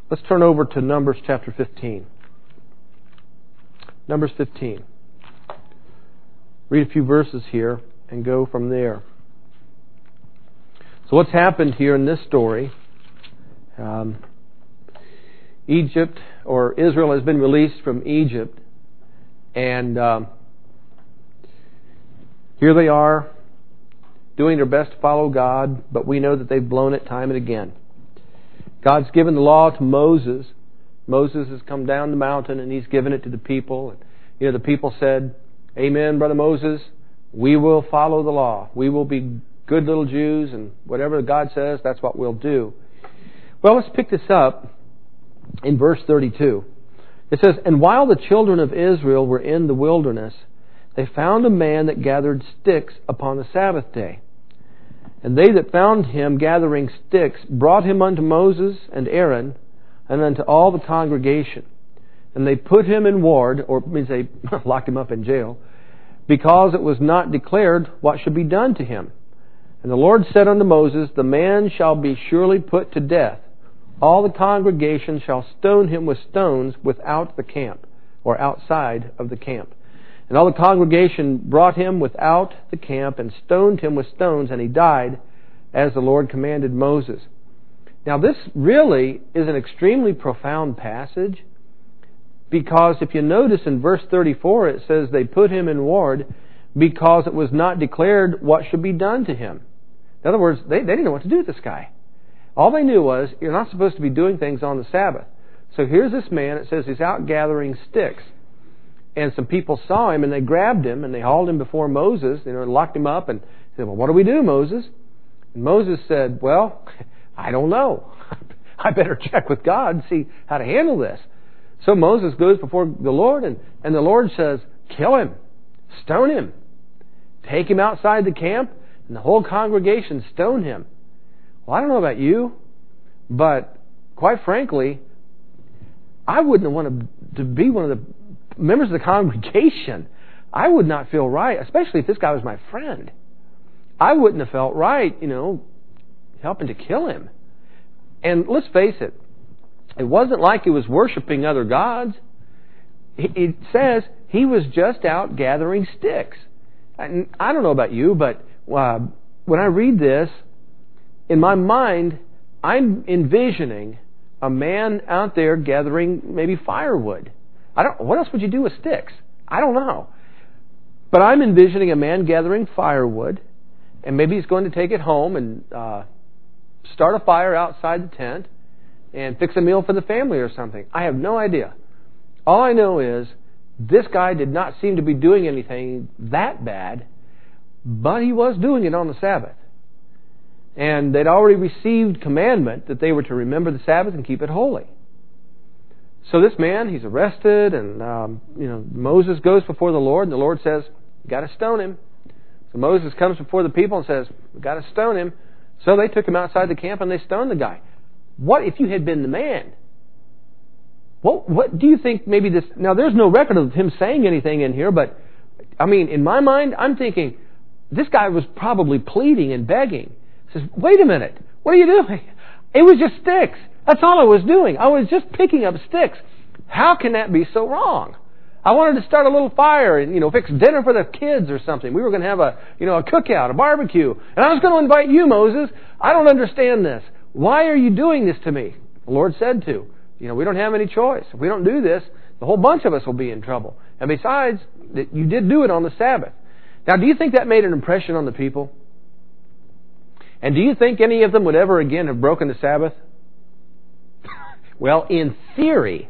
Let's turn over to Numbers chapter 15. Numbers 15. Read a few verses here and go from there. So what's happened here in this story? Egypt, or Israel, has been released from Egypt, and here they are doing their best to follow God, but we know that they've blown it time and again. God's given the law to Moses. Moses has come down the mountain and he's given it to the people. And, the people said, "Amen, Brother Moses, we will follow the law. We will be good little Jews, and whatever God says, that's what we'll do." Well, let's pick this up in verse 32. It says, "And while the children of Israel were in the wilderness, they found a man that gathered sticks upon the Sabbath day. And they that found him gathering sticks brought him unto Moses and Aaron and unto all the congregation. And they put him in ward," or means they locked him up in jail, "because it was not declared what should be done to him. And the Lord said unto Moses, The man shall be surely put to death. All the congregation shall stone him with stones without the camp," or outside of the camp. "And all the congregation brought him without the camp and stoned him with stones, and he died as the Lord commanded Moses." Now this really is an extremely profound passage, because if you notice in verse 34 it says they put him in ward because it was not declared what should be done to him. In other words, they didn't know what to do with this guy. All they knew was, you're not supposed to be doing things on the Sabbath. So here's this man, it says he's out gathering sticks. And some people saw him and they grabbed him and they hauled him before Moses, and locked him up and said, "Well, what do we do, Moses?" And Moses said, "Well, I don't know. I better check with God and see how to handle this." So Moses goes before the Lord and the Lord says, "Kill him, stone him, take him outside the camp, and the whole congregation stone him." Well, I don't know about you, but quite frankly, I wouldn't want to be one of the members of the congregation. I would not feel right, especially if this guy was my friend. I wouldn't have felt right, helping to kill him. And let's face it, it wasn't like he was worshiping other gods. It says he was just out gathering sticks. And I don't know about you, but when I read this, in my mind, I'm envisioning a man out there gathering maybe firewood. What else would you do with sticks? I don't know. But I'm envisioning a man gathering firewood, and maybe he's going to take it home and start a fire outside the tent and fix a meal for the family or something. I have no idea. All I know is this guy did not seem to be doing anything that bad, but he was doing it on the Sabbath. And they'd already received commandment that they were to remember the Sabbath and keep it holy. So this man, he's arrested, and Moses goes before the Lord, and the Lord says, "You got to stone him." So Moses comes before the people and says, "We got to stone him." So they took him outside the camp and they stoned the guy. What if you had been the man? What do you think? Maybe this. Now there's no record of him saying anything in here, but in my mind, I'm thinking this guy was probably pleading and begging. He says, "Wait a minute, what are you doing? It was just sticks. That's all I was doing. I was just picking up sticks. How can that be so wrong? I wanted to start a little fire and, fix dinner for the kids or something. We were going to have a cookout, a barbecue. And I was going to invite you, Moses. I don't understand this. Why are you doing this to me?" The Lord said to. We don't have any choice. If we don't do this, the whole bunch of us will be in trouble. And besides, you did do it on the Sabbath. Now, do you think that made an impression on the people? And do you think any of them would ever again have broken the Sabbath? Well, in theory,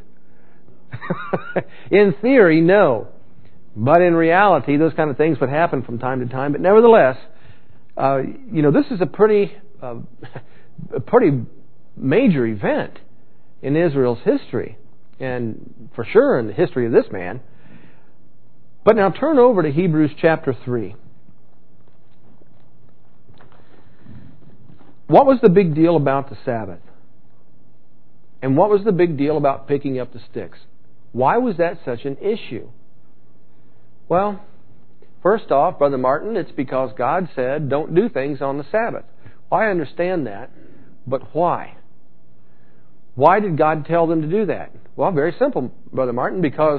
no. But in reality, those kind of things would happen from time to time. But nevertheless, this is a pretty major event in Israel's history, and for sure in the history of this man. But now turn over to Hebrews chapter 3. What was the big deal about the Sabbath? And what was the big deal about picking up the sticks? Why was that such an issue? Well, first off, Brother Martin, it's because God said don't do things on the Sabbath. Well, I understand that, but why? Why did God tell them to do that? Well, very simple, Brother Martin, because,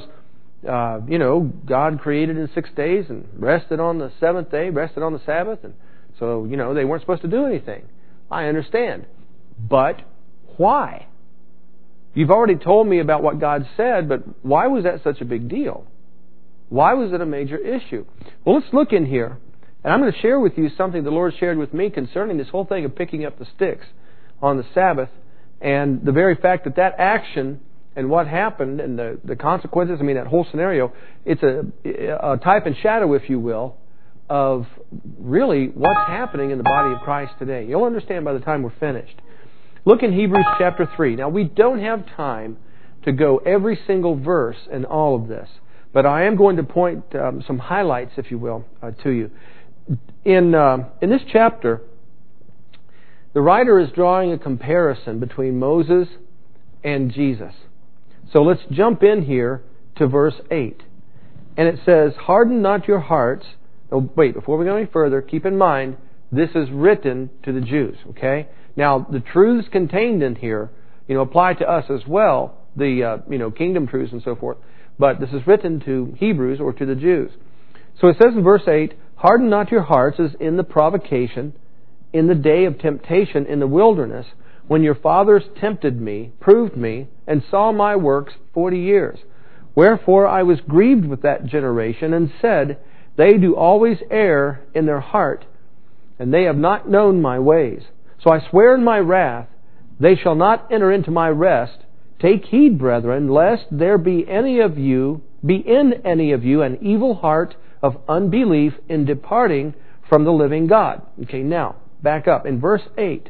God created in 6 days and rested on the seventh day, rested on the Sabbath, and so, they weren't supposed to do anything. I understand. But why? You've already told me about what God said, but why was that such a big deal? Why was it a major issue? Well, let's look in here, and I'm going to share with you something the Lord shared with me concerning this whole thing of picking up the sticks on the Sabbath, and the very fact that action and what happened and the consequences, that whole scenario, it's a type and shadow, if you will, of really what's happening in the body of Christ today. You'll understand by the time we're finished. Look in Hebrews chapter 3. Now, we don't have time to go every single verse in all of this, but I am going to point some highlights, if you will, to you. In this chapter, the writer is drawing a comparison between Moses and Jesus. So let's jump in here to verse 8. And it says, "Harden not your hearts." Oh, wait, before we go any further, keep in mind, this is written to the Jews, okay? Now, the truths contained in here, apply to us as well, the, kingdom truths and so forth. But this is written to Hebrews or to the Jews. So it says in verse 8, "Harden not your hearts as in the provocation, in the day of temptation in the wilderness, when your fathers tempted me, proved me, and saw my works 40 years. Wherefore I was grieved with that generation, and said, They do always err in their heart, and they have not known my ways. So I swear in my wrath, they shall not enter into my rest. Take heed, brethren, lest there be in any of you an evil heart of unbelief in departing from the living God." Okay, now, back up. In verse 8,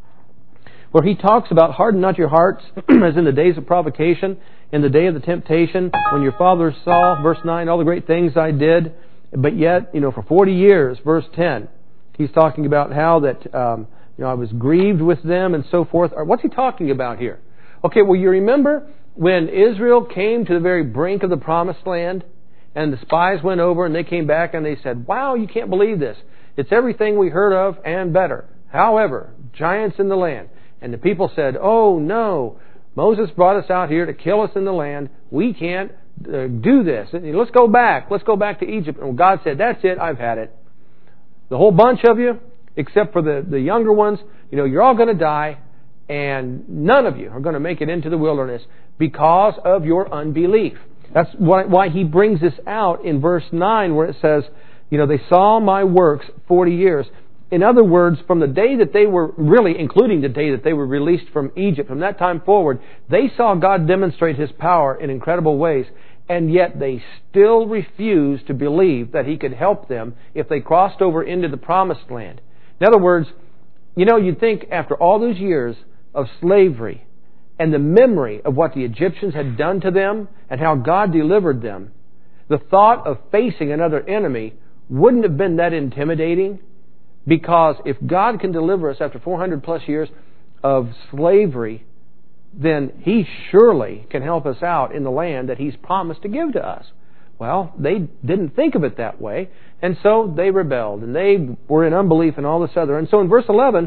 where he talks about harden not your hearts, as in the days of provocation, in the day of the temptation, when your fathers saw, verse 9, all the great things I did, but yet, for 40 years, verse 10, he's talking about how that, I was grieved with them and so forth. What's he talking about here? Okay, well, you remember when Israel came to the very brink of the promised land, and the spies went over and they came back and they said, "Wow, you can't believe this. It's everything we heard of and better. However, giants in the land." And the people said, "Oh no, Moses brought us out here to kill us in the land. We can't do this. Let's go back. Let's go back to Egypt." And God said, "That's it. I've had it. The whole bunch of you, except for the younger ones, you're all going to die, and none of you are going to make it into the wilderness because of your unbelief." That's why he brings this out in verse 9, where it says, they saw my works 40 years. In other words, from the day that they were, really including the day that they were released from Egypt, from that time forward, they saw God demonstrate His power in incredible ways, and yet they still refused to believe that He could help them if they crossed over into the promised land. In other words, you'd think after all those years of slavery and the memory of what the Egyptians had done to them and how God delivered them, the thought of facing another enemy wouldn't have been that intimidating. Because if God can deliver us after 400 plus years of slavery, then He surely can help us out in the land that He's promised to give to us. Well, they didn't think of it that way, and so they rebelled, and they were in unbelief and all this other. And so in verse 11,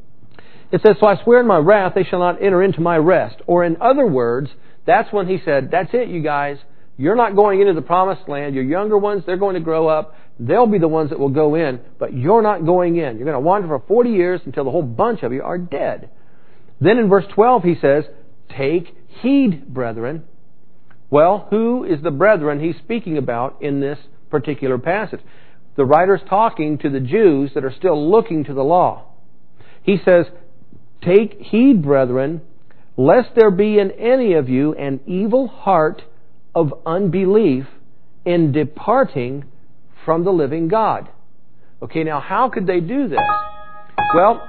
it says, "So I swear in my wrath, they shall not enter into my rest." Or in other words, that's when He said, "That's it, you guys. You're not going into the promised land. Your younger ones, they're going to grow up. They'll be the ones that will go in, but you're not going in. You're going to wander for 40 years until the whole bunch of you are dead." Then in verse 12 he says, "Take heed, brethren." Well, who is the brethren he's speaking about in this particular passage? The writer's talking to the Jews that are still looking to the law. He says, "Take heed, brethren, lest there be in any of you an evil heart of unbelief in departing from the living God." Okay, now how could they do this? Well,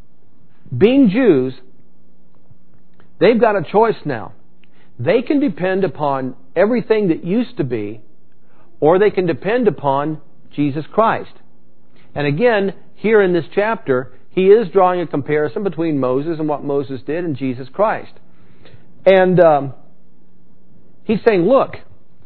being Jews, they've got a choice now. They can depend upon everything that used to be, or they can depend upon Jesus Christ. And again, here in this chapter, he is drawing a comparison between Moses and what Moses did and Jesus Christ. And he's saying, look,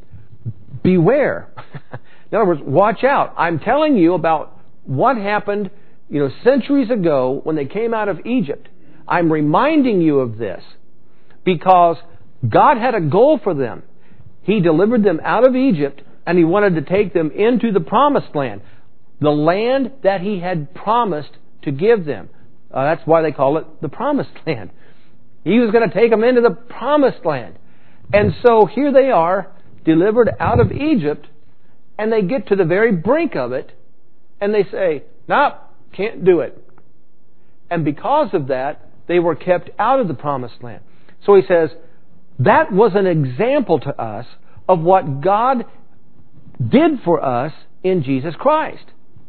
beware. In other words, watch out. I'm telling you about what happened, centuries ago when they came out of Egypt. I'm reminding you of this. because God had a goal for them. He delivered them out of Egypt, and He wanted to take them into the promised land, the land that He had promised to give them. That's why they call it the promised land. He was going to take them into the promised land. And so here they are, delivered out of Egypt, and they get to the very brink of it, and they say, "Nope, can't do it." And because of that, they were kept out of the promised land. So he says, that was an example to us of what God did for us in Jesus Christ.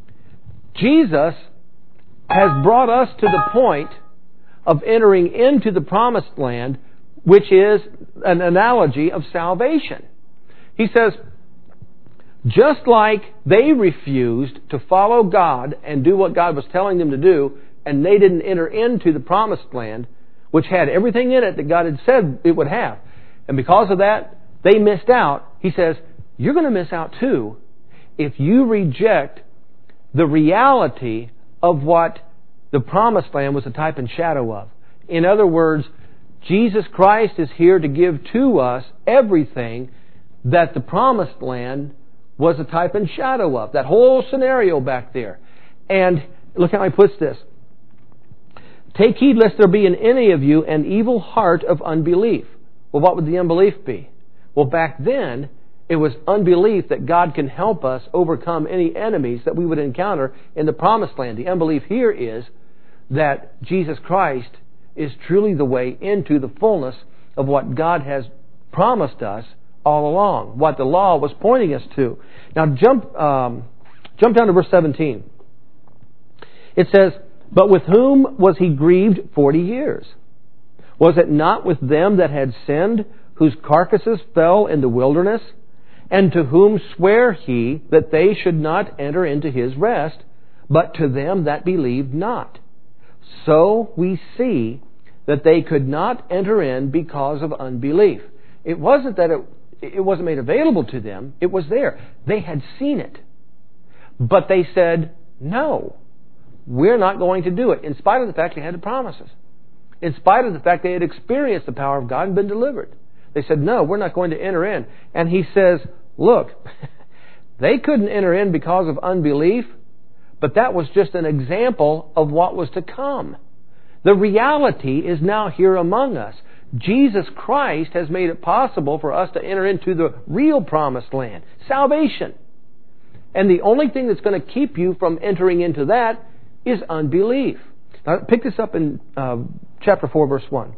Jesus has brought us to the point of entering into the promised land, which is an analogy of salvation. He says, just like they refused to follow God and do what God was telling them to do, and they didn't enter into the promised land, which had everything in it that God had said it would have. And because of that, they missed out. He says, you're going to miss out too if you reject the reality of what the promised land was a type and shadow of. In other words, Jesus Christ is here to give to us everything that the promised land was a type and shadow of. That whole scenario back there. And look how he puts this. Take heed lest there be in any of you an evil heart of unbelief. Well, what would the unbelief be? Well, back then, it was unbelief that God can help us overcome any enemies that we would encounter in the promised land. The unbelief here is that Jesus Christ is truly the way into the fullness of what God has promised us all along, what the law was pointing us to. Now jump down to verse 17. It says, but with whom was He grieved 40 years? Was it not with them that had sinned, whose carcasses fell in the wilderness? And to whom sware He that they should not enter into His rest, but to them that believed not? So we see that they could not enter in because of unbelief. It wasn't that it wasn't made available to them. It was there. They had seen it. But they said, no, we're not going to do it, in spite of the fact they had the promises. In spite of the fact they had experienced the power of God and been delivered. They said, no, we're not going to enter in. And He says, look, they couldn't enter in because of unbelief, but that was just an example of what was to come. The reality is now here among us. Jesus Christ has made it possible for us to enter into the real promised land, salvation. And the only thing that's going to keep you from entering into that is unbelief. Now, pick this up in chapter 4, verse 1.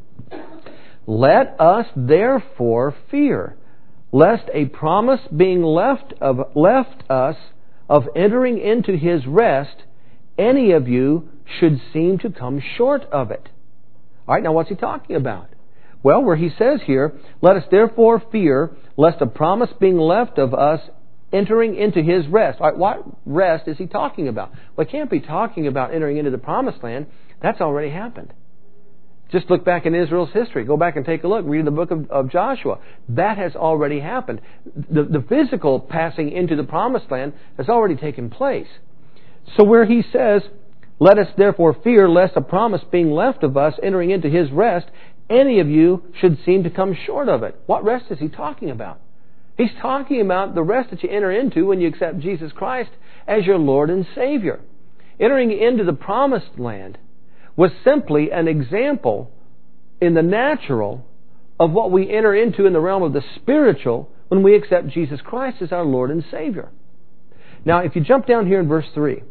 Let us therefore fear, lest a promise being left us of entering into His rest, any of you should seem to come short of it. All right, now what's he talking about? Well, where he says here, let us therefore fear, lest a promise being left of us entering into His rest. All right, what rest is he talking about? Well, he can't be talking about entering into the promised land. That's already happened. Just look back in Israel's history. Go back and take a look. Read the book of Joshua. That has already happened. The physical passing into the promised land has already taken place. So where he says, let us therefore fear, lest a promise being left of us entering into His rest, any of you should seem to come short of it. What rest is he talking about? He's talking about the rest that you enter into when you accept Jesus Christ as your Lord and Savior. Entering into the promised land was simply an example in the natural of what we enter into in the realm of the spiritual when we accept Jesus Christ as our Lord and Savior. Now, if you jump down here in verse 3,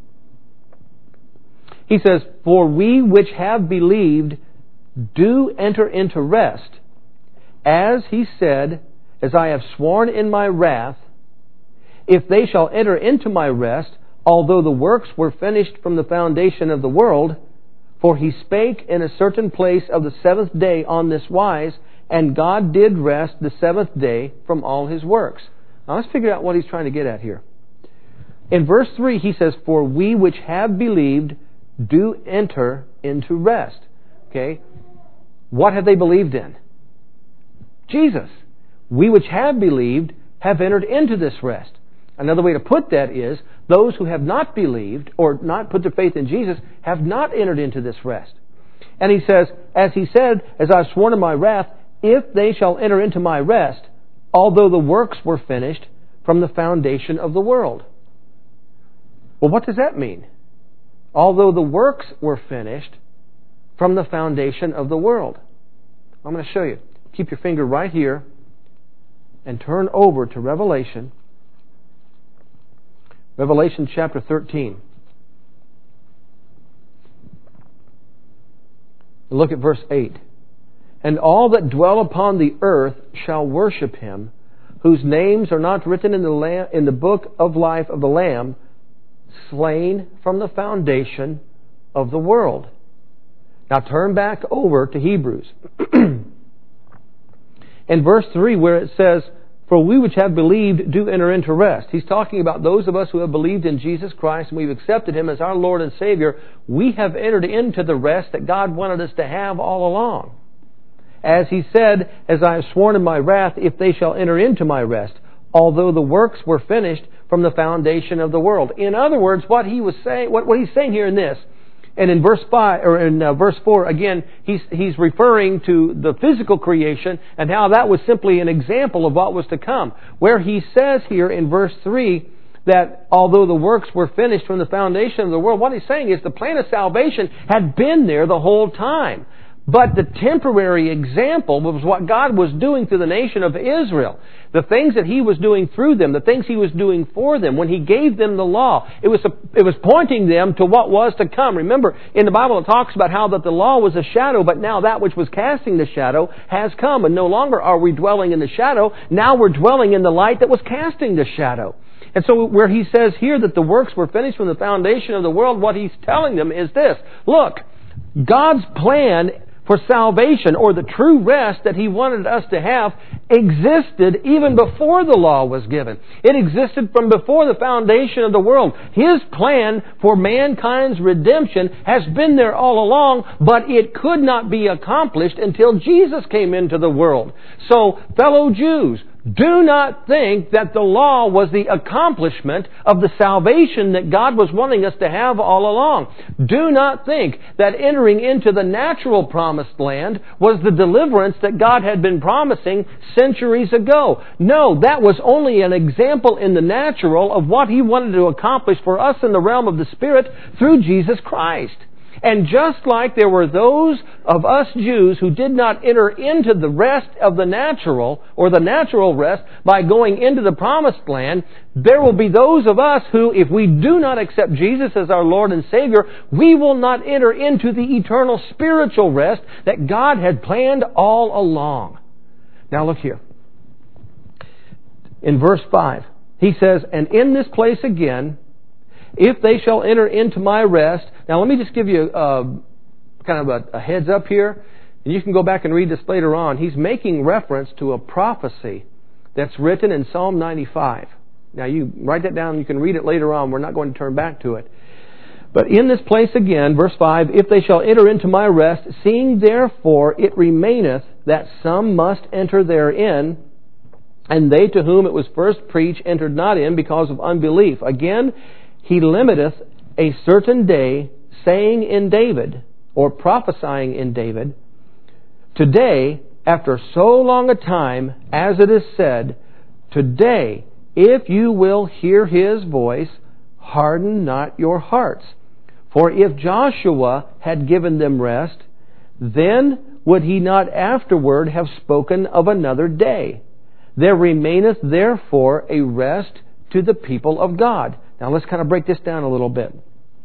he says, for we which have believed do enter into rest, as He said, as I have sworn in my wrath, if they shall enter into my rest, although the works were finished from the foundation of the world, for He spake in a certain place of the seventh day on this wise, and God did rest the seventh day from all His works. Now let's figure out what he's trying to get at here. In verse 3 he says, for we which have believed do enter into rest. Okay? What have they believed in? Jesus. We which have believed have entered into this rest. Another way to put that is, those who have not believed or not put their faith in Jesus have not entered into this rest. And he says, as he said, as I have sworn in my wrath, if they shall enter into my rest, although the works were finished from the foundation of the world. Well, what does that mean? Although the works were finished from the foundation of the world. I'm going to show you. Keep your finger right here and turn over to Revelation. Revelation chapter 13. Look at verse 8. And all that dwell upon the earth shall worship Him, whose names are not written in the book of life of the Lamb, slain from the foundation of the world. Now turn back over to Hebrews. In verse 3 where it says, for we which have believed do enter into rest. He's talking about those of us who have believed in Jesus Christ and we've accepted Him as our Lord and Savior. We have entered into the rest that God wanted us to have all along. As He said, as I have sworn in my wrath, if they shall enter into my rest, although the works were finished from the foundation of the world. In other words, what He's saying here in this, and in verse 5 or in verse 4 again, he's referring to the physical creation and how that was simply an example of what was to come. Where he says here in verse 3 that although the works were finished from the foundation of the world, what he's saying is the plan of salvation had been there the whole time. But the temporary example was what God was doing through the nation of Israel. The things that He was doing through them, the things He was doing for them, when He gave them the law, it was pointing them to what was to come. Remember, in the Bible it talks about how that the law was a shadow, but now that which was casting the shadow has come. And no longer are we dwelling in the shadow, now we're dwelling in the light that was casting the shadow. And so where he says here that the works were finished from the foundation of the world, what he's telling them is this. Look, God's plan for salvation, or the true rest that He wanted us to have, existed even before the law was given. It existed from before the foundation of the world. His plan for mankind's redemption has been there all along, but it could not be accomplished until Jesus came into the world. So, fellow Jews, do not think that the law was the accomplishment of the salvation that God was wanting us to have all along. Do not think that entering into the natural promised land was the deliverance that God had been promising centuries ago. No, that was only an example in the natural of what He wanted to accomplish for us in the realm of the Spirit through Jesus Christ. And just like there were those of us Jews who did not enter into the rest of the natural, or the natural rest, by going into the promised land, there will be those of us who, if we do not accept Jesus as our Lord and Savior, we will not enter into the eternal spiritual rest that God had planned all along. Now look here. In verse 5, he says, and in this place again, if they shall enter into my rest. Now let me just give you kind of a heads up here. And you can go back and read this later on. He's making reference to a prophecy that's written in Psalm 95. Now you write that down. You can read it later on. We're not going to turn back to it. But in this place again, verse 5, if they shall enter into my rest, seeing therefore it remaineth that some must enter therein, and they to whom it was first preached entered not in because of unbelief. Again, He limiteth a certain day, saying in David, or prophesying in David, today, after so long a time, as it is said, today, if you will hear His voice, harden not your hearts. For if Joshua had given them rest, then would he not afterward have spoken of another day? There remaineth therefore a rest to the people of God. Now let's kind of break this down a little bit.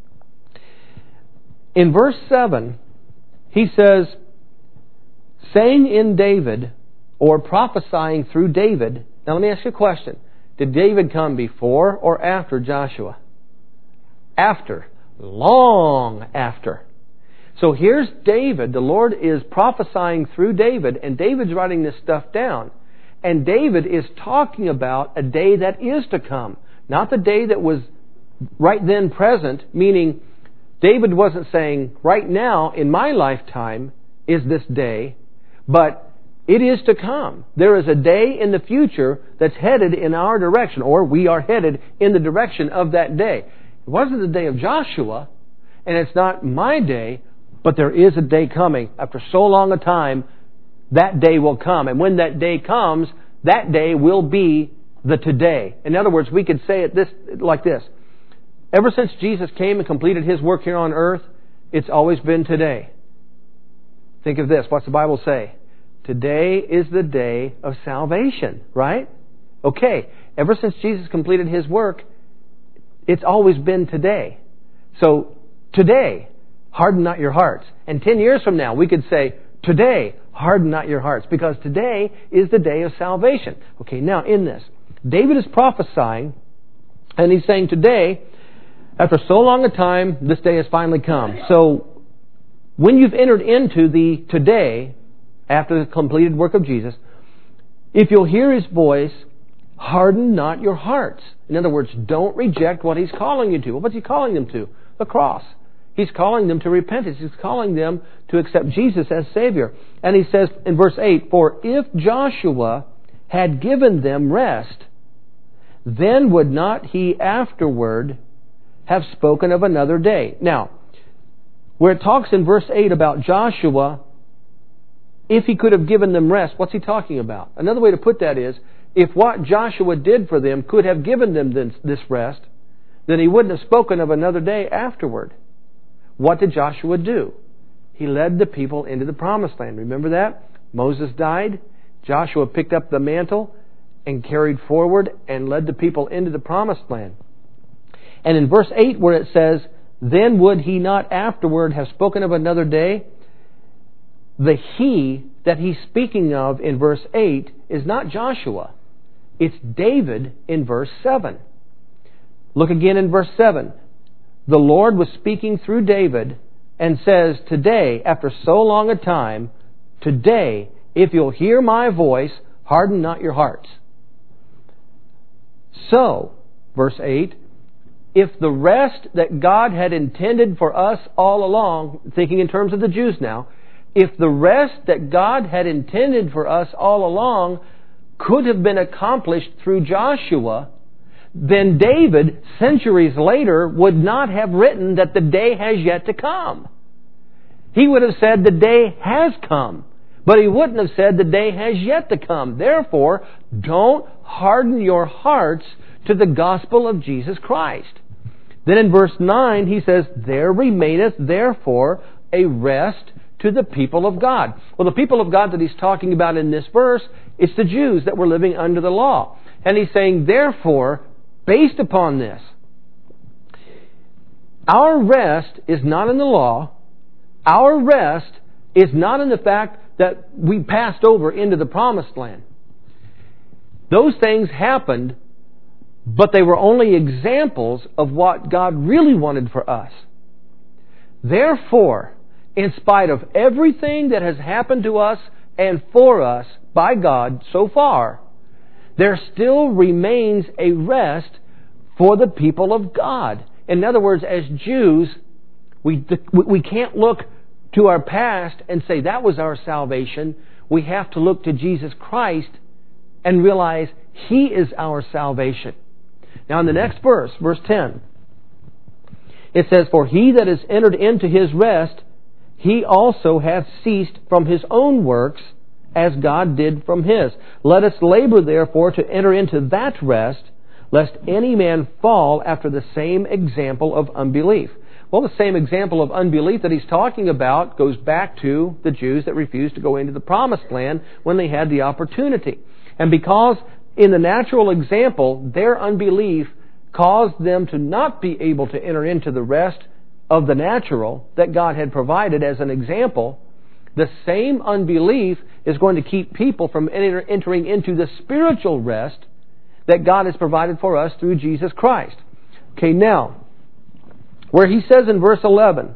In verse 7, he says, saying in David, or prophesying through David. Now let me ask you a question. Did David come before or after Joshua? After. Long after. So here's David. The Lord is prophesying through David, and David's writing this stuff down. And David is talking about a day that is to come. Not the day that was right then present, meaning David wasn't saying, right now, in my lifetime, is this day, but it is to come. There is a day in the future that's headed in our direction, or we are headed in the direction of that day. It wasn't the day of Joshua, and it's not my day, But there is a day coming. After so long a time, that day will come. And when that day comes, that day will be the today. In other words, we could say it like this. Ever since Jesus came and completed His work here on earth, it's always been today. Think of this. What's the Bible say? Today is the day of salvation, right? Okay. Ever since Jesus completed His work, it's always been today. So, today, harden not your hearts. And 10 years from now, we could say, today, harden not your hearts. Because today is the day of salvation. Okay, now in this, David is prophesying, and he's saying today, after so long a time, this day has finally come. So, when you've entered into the today, after the completed work of Jesus, if you'll hear His voice, harden not your hearts. In other words, don't reject what He's calling you to. Well, what's He calling them to? The cross. He's calling them to repentance. He's calling them to accept Jesus as Savior. And He says in verse 8, "For if Joshua had given them rest, then would not He afterward have spoken of another day." Now, where it talks in verse 8 about Joshua, if he could have given them rest, what's he talking about? Another way to put that is, if what Joshua did for them could have given them this rest, then he wouldn't have spoken of another day afterward. What did Joshua do? He led the people into the promised land. Remember that? Moses died. Joshua picked up the mantle and carried forward and led the people into the promised land. And in verse 8 where it says, "Then would he not afterward have spoken of another day," the he that he's speaking of in verse 8 is not Joshua. It's David in verse 7. Look again in verse 7. The Lord was speaking through David and says, "Today, after so long a time, today, if you'll hear my voice, harden not your hearts." So, verse 8, if the rest that God had intended for us all along, thinking in terms of the Jews now, if the rest that God had intended for us all along could have been accomplished through Joshua, then David, centuries later, would not have written that the day has yet to come. He would have said the day has come, but he wouldn't have said the day has yet to come. Therefore, don't harden your hearts to the gospel of Jesus Christ. Then in verse 9 he says, "There remaineth therefore a rest to the people of God." Well, the people of God that he's talking about in this verse, it's the Jews that were living under the law. And he's saying, therefore, based upon this, our rest is not in the law. Our rest is not in the fact that we passed over into the promised land. Those things happened, but they were only examples of what God really wanted for us. Therefore, in spite of everything that has happened to us and for us by God so far, there still remains a rest for the people of God. In other words, as Jews, we can't look to our past and say that was our salvation. We have to look to Jesus Christ and realize He is our salvation. Now in the next verse, verse 10, it says, "For he that is entered into his rest, he also hath ceased from his own works, as God did from His. Let us labor therefore to enter into that rest, lest any man fall after the same example of unbelief." Well, the same example of unbelief that he's talking about goes back to the Jews that refused to go into the promised land when they had the opportunity. And because in the natural example, their unbelief caused them to not be able to enter into the rest of the natural that God had provided as an example, the same unbelief is going to keep people from entering into the spiritual rest that God has provided for us through Jesus Christ. Okay, now, where he says in verse 11,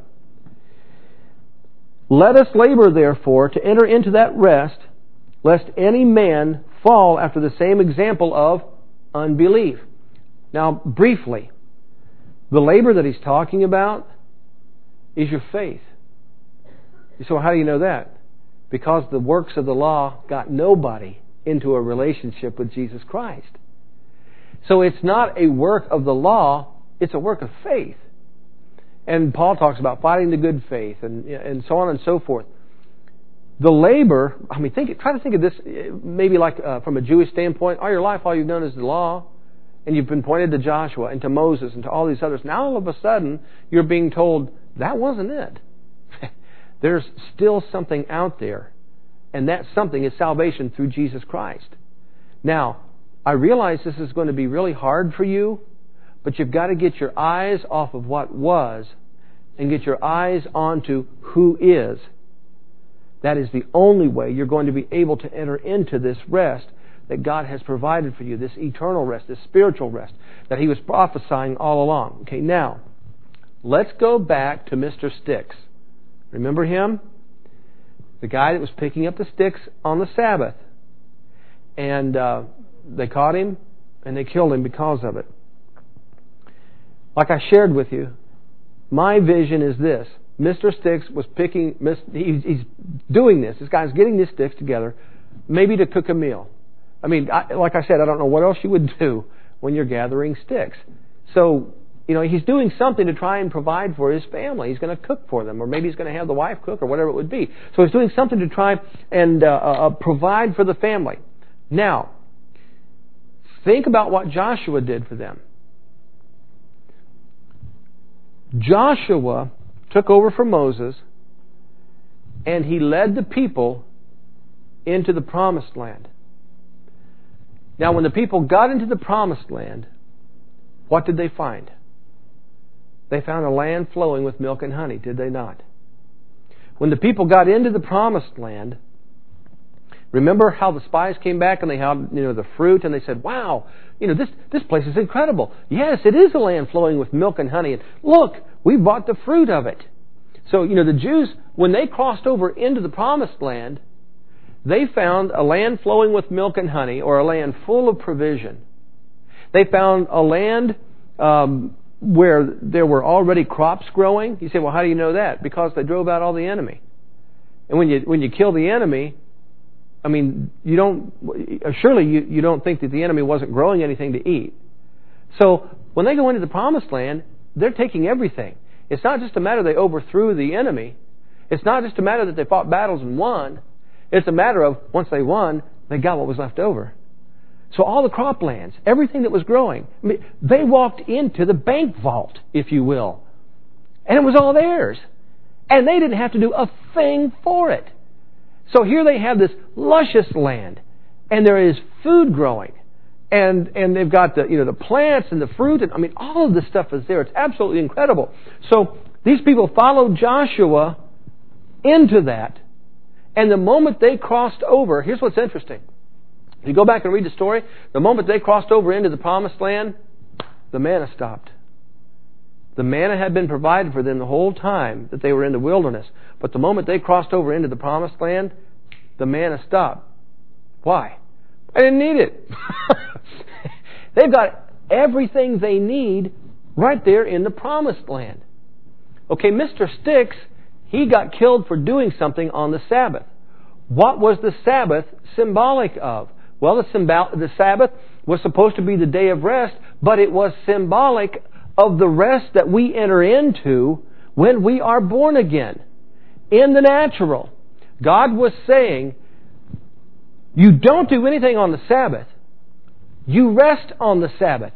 "Let us labor therefore to enter into that rest, lest any man fall after the same example of unbelief." Now, briefly, the labor that he's talking about is your faith. So how do you know that? Because the works of the law got nobody into a relationship with Jesus Christ. So it's not a work of the law, it's a work of faith. And Paul talks about fighting the good faith and so on and so forth. The labor, try to think of this maybe like from a Jewish standpoint. All your life, all you've known is the law. And you've been pointed to Joshua and to Moses and to all these others. Now all of a sudden, you're being told, that wasn't it. There's still something out there. And that something is salvation through Jesus Christ. Now, I realize this is going to be really hard for you, but you've got to get your eyes off of what was and get your eyes onto who is. That is the only way you're going to be able to enter into this rest that God has provided for you, this eternal rest, this spiritual rest that He was prophesying all along. Okay, now, let's go back to Mr. Sticks. Remember him? The guy that was picking up the sticks on the Sabbath. And they caught him and they killed him because of it. Like I shared with you, my vision is this. Mr. Sticks was he's doing this. This guy's getting these sticks together, maybe to cook a meal. Like I said, I don't know what else you would do when you're gathering sticks. So, he's doing something to try and provide for his family. He's going to cook for them, or maybe he's going to have the wife cook, or whatever it would be. So he's doing something to try and provide for the family. Now, think about what Joshua did for them. Joshua took over from Moses, and he led the people into the promised land. Now, when the people got into the promised land, what did they find? They found a land flowing with milk and honey, did they not? When the people got into the promised land, remember how the spies came back and they had the fruit, and they said, wow, this place is incredible. Yes, it is a land flowing with milk and honey. And look, we bought the fruit of it. So, the Jews, when they crossed over into the promised land, they found a land flowing with milk and honey, or a land full of provision. They found a land where there were already crops growing. You say, well, how do you know that? Because they drove out all the enemy. And when you kill the enemy, you don't think that the enemy wasn't growing anything to eat. So when they go into the promised land, they're taking everything. It's not just a matter they overthrew the enemy. It's not just a matter that they fought battles and won. It's a matter of, once they won, they got what was left over. So all the croplands, everything that was growing, they walked into the bank vault, if you will. And it was all theirs. And they didn't have to do a thing for it. So here they have this luscious land, and there is food growing. And they've got the plants and the fruit, and all of this stuff is there. It's absolutely incredible. So these people followed Joshua into that. And the moment they crossed over, here's what's interesting. If you go back and read the story, the moment they crossed over into the promised land, the manna stopped. The manna had been provided for them the whole time that they were in the wilderness. But the moment they crossed over into the promised land, the manna stopped. Why? I didn't need it. They've got everything they need right there in the promised land. Okay, Mr. Sticks, he got killed for doing something on the Sabbath. What was the Sabbath symbolic of? Well, the Sabbath was supposed to be the day of rest, but it was symbolic of the rest that we enter into when we are born again. In the natural, God was saying, you don't do anything on the Sabbath. You rest on the Sabbath.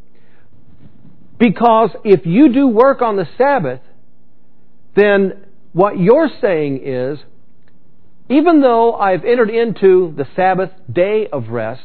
Because if you do work on the Sabbath, then what you're saying is, even though I've entered into the Sabbath day of rest,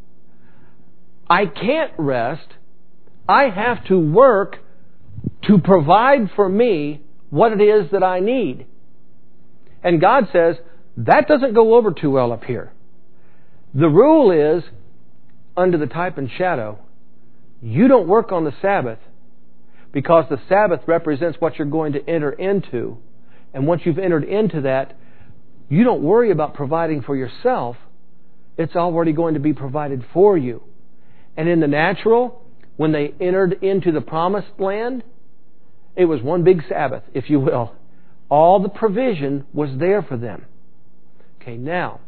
I can't rest. I have to work to provide for me what it is that I need. And God says, that doesn't go over too well up here. The rule is, under the type and shadow, you don't work on the Sabbath, because the Sabbath represents what you're going to enter into. And once you've entered into that, you don't worry about providing for yourself. It's already going to be provided for you. And in the natural, when they entered into the promised land, it was one big Sabbath, if you will. All the provision was there for them. Okay, now,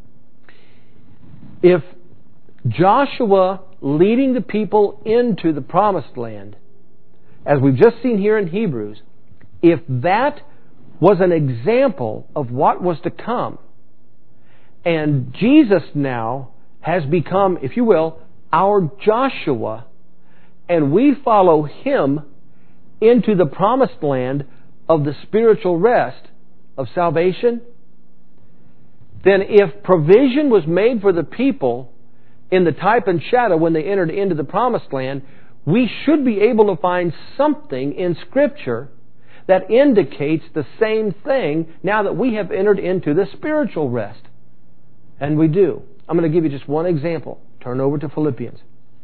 if Joshua leading the people into the promised land as we've just seen here in Hebrews, if that was an example of what was to come, and Jesus now has become, if you will, our Joshua, and we follow Him into the promised land of the spiritual rest of salvation, then if provision was made for the people in the type and shadow when they entered into the promised land, we should be able to find something in Scripture that indicates the same thing now that we have entered into the spiritual rest. And we do. I'm going to give you just one example. Turn over to Philippians.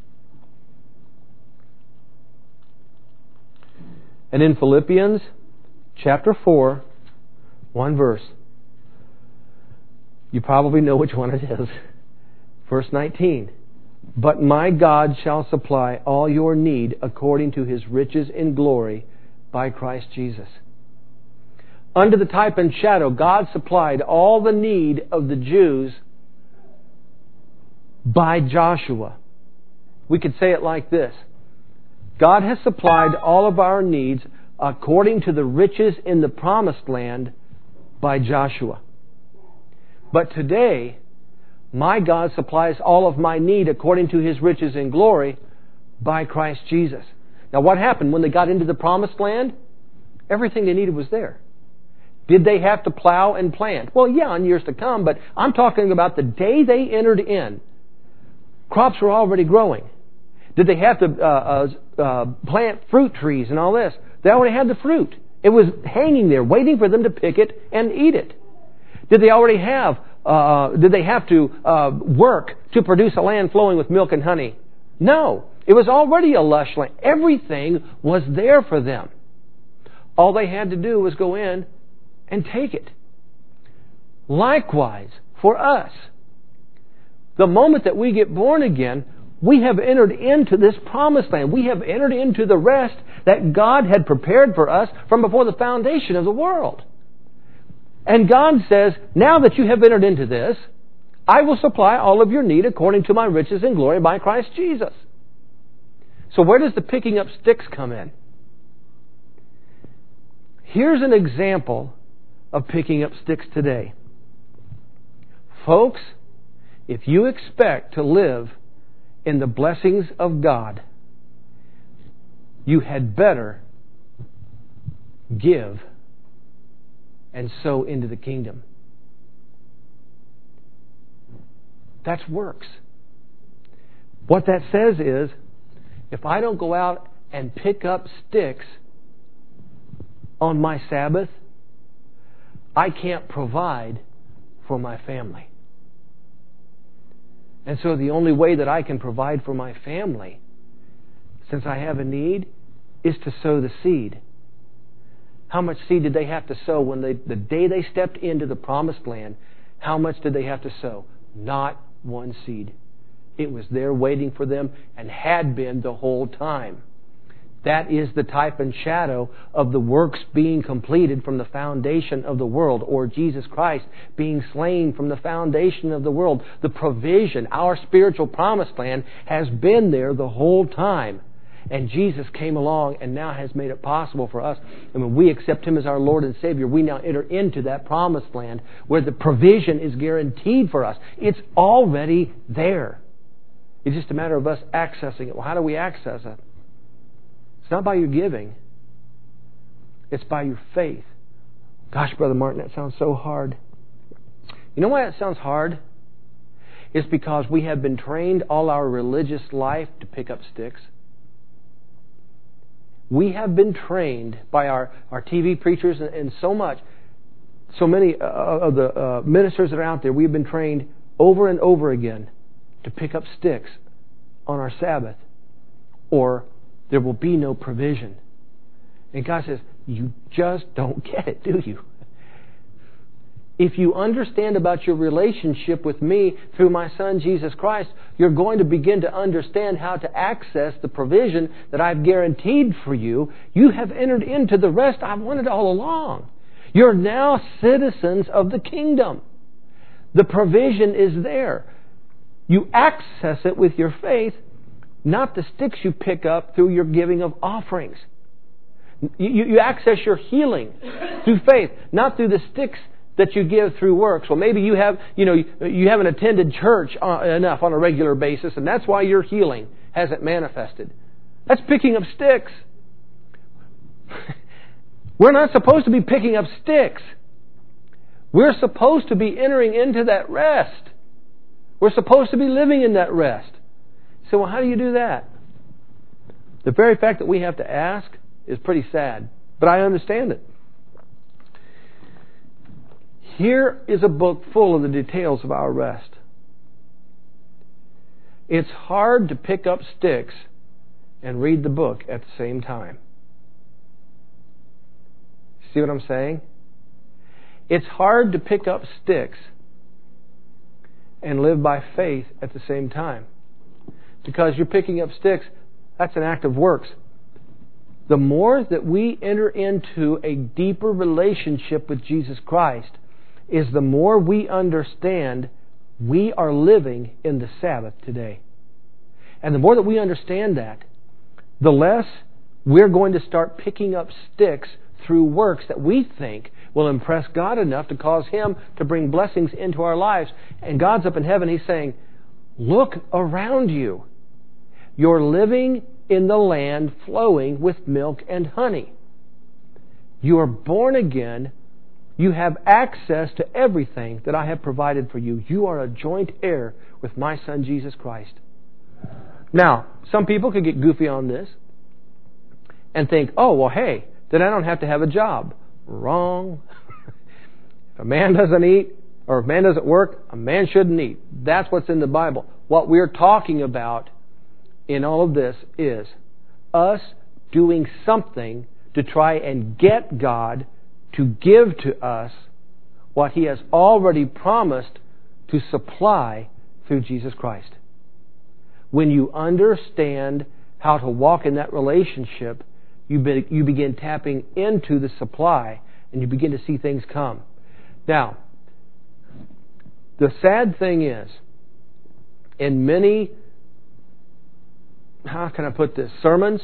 And in Philippians chapter 4, one verse. You probably know which one it is. Verse 19. But my God shall supply all your need according to His riches in glory by Christ Jesus. Under the type and shadow, God supplied all the need of the Jews by Joshua. We could say it like this. God has supplied all of our needs according to the riches in the promised land by Joshua. But today, my God supplies all of my need according to His riches in glory by Christ Jesus. Now what happened when they got into the promised land? Everything they needed was there. Did they have to plow and plant? Well, yeah, in years to come, but I'm talking about the day they entered in. Crops were already growing. Did they have to plant fruit trees and all this? They already had the fruit. It was hanging there, waiting for them to pick it and eat it. Did they already have? Did they have to work to produce a land flowing with milk and honey? No. It was already a lush land. Everything was there for them. All they had to do was go in and take it. Likewise, for us, the moment that we get born again, we have entered into this promised land. We have entered into the rest that God had prepared for us from before the foundation of the world. And God says, now that you have entered into this, I will supply all of your need according to my riches and glory by Christ Jesus. So where does the picking up sticks come in? Here's an example of picking up sticks today. Folks, if you expect to live in the blessings of God, you had better give and sow into the kingdom. That's works. What that says is, if I don't go out and pick up sticks on my Sabbath, I can't provide for my family. And so the only way that I can provide for my family, since I have a need, is to sow the seed. How much seed did they have to sow when the day they stepped into the promised land? How much did they have to sow? Not one seed. It was there waiting for them and had been the whole time. That is the type and shadow of the works being completed from the foundation of the world, or Jesus Christ being slain from the foundation of the world. The provision, our spiritual promised land, has been there the whole time. And Jesus came along and now has made it possible for us. And when we accept Him as our Lord and Savior, we now enter into that promised land where the provision is guaranteed for us. It's already there. It's just a matter of us accessing it. Well, how do we access it? It's not by your giving. It's by your faith. Gosh, Brother Martin, that sounds so hard. You know why that sounds hard? It's because we have been trained all our religious life to pick up sticks. We have been trained by our TV preachers and so many of the ministers that are out there, we've been trained over and over again to pick up sticks on our Sabbath, or there will be no provision. And God says, you just don't get it, do you? If you understand about your relationship with me through my Son, Jesus Christ, you're going to begin to understand how to access the provision that I've guaranteed for you. You have entered into the rest I've wanted all along. You're now citizens of the kingdom. The provision is there. You access it with your faith, not the sticks you pick up through your giving of offerings. You access your healing through faith, not through the sticks that you give through works. Well, maybe you haven't attended church enough on a regular basis, and that's why your healing hasn't manifested. That's picking up sticks. We're not supposed to be picking up sticks. We're supposed to be entering into that rest. We're supposed to be living in that rest. So, well, how do you do that? The very fact that we have to ask is pretty sad, but I understand it. Here is a book full of the details of our rest. It's hard to pick up sticks and read the book at the same time. See what I'm saying? It's hard to pick up sticks and live by faith at the same time. Because you're picking up sticks, that's an act of works. The more that we enter into a deeper relationship with Jesus Christ, is the more we understand we are living in the Sabbath today. And the more that we understand that, the less we're going to start picking up sticks through works that we think will impress God enough to cause Him to bring blessings into our lives. And God's up in heaven, He's saying, look around you. You're living in the land flowing with milk and honey. You are born again. You have access to everything that I have provided for you. You are a joint heir with my Son, Jesus Christ. Now, some people could get goofy on this and think, oh, well, hey, then I don't have to have a job. Wrong. If a man doesn't eat, or if a man doesn't work, a man shouldn't eat. That's what's in the Bible. What we're talking about in all of this is us doing something to try and get God to give to us what He has already promised to supply through Jesus Christ. When you understand how to walk in that relationship, you begin tapping into the supply and you begin to see things come. Now, the sad thing is, in many, how can I put this, sermons,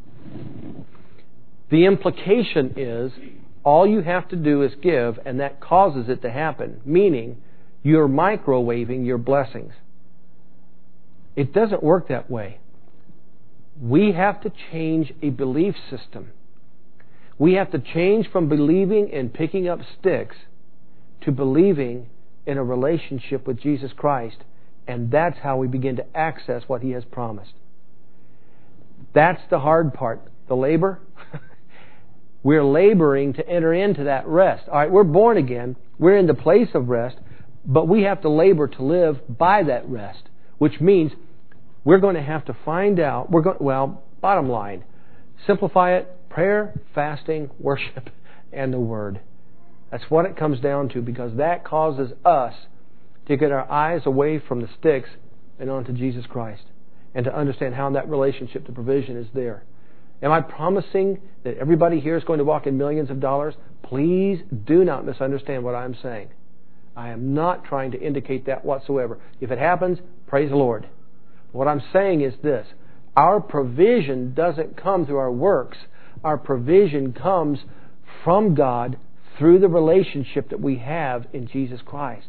the implication is all you have to do is give, and that causes it to happen, meaning you're microwaving your blessings. It doesn't work that way. We have to change a belief system. We have to change from believing in picking up sticks to believing in a relationship with Jesus Christ, and that's how we begin to access what He has promised. That's the hard part. The labor. We're laboring to enter into that rest. All right, we're born again. We're in the place of rest, but we have to labor to live by that rest, which means we're going to have to find out. Bottom line, simplify it: prayer, fasting, worship, and the Word. That's what it comes down to, because that causes us to get our eyes away from the sticks and onto Jesus Christ, and to understand how in that relationship the provision is there. Am I promising that everybody here is going to walk in millions of dollars? Please do not misunderstand what I'm saying. I am not trying to indicate that whatsoever. If it happens, praise the Lord. What I'm saying is this: our provision doesn't come through our works. Our provision comes from God through the relationship that we have in Jesus Christ.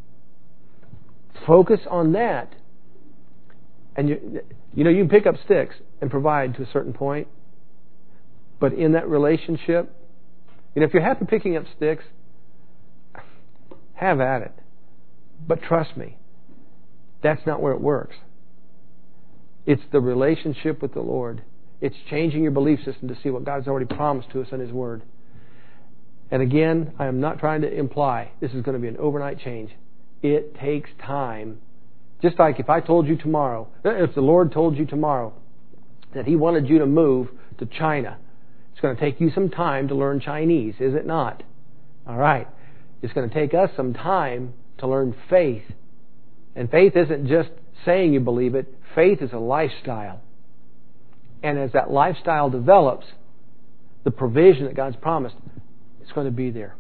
Focus on that. And you can pick up sticks and provide to a certain point. But in that relationship, if you're happy picking up sticks, have at it. But trust me, that's not where it works. It's the relationship with the Lord. It's changing your belief system to see what God has already promised to us in His Word. And again, I am not trying to imply this is going to be an overnight change. It takes time. Just like if I told you tomorrow, if the Lord told you tomorrow that He wanted you to move to China, it's going to take you some time to learn Chinese, is it not? All right. It's going to take us some time to learn faith. And faith isn't just saying you believe it. Faith is a lifestyle. And as that lifestyle develops, the provision that God's promised, it's going to be there.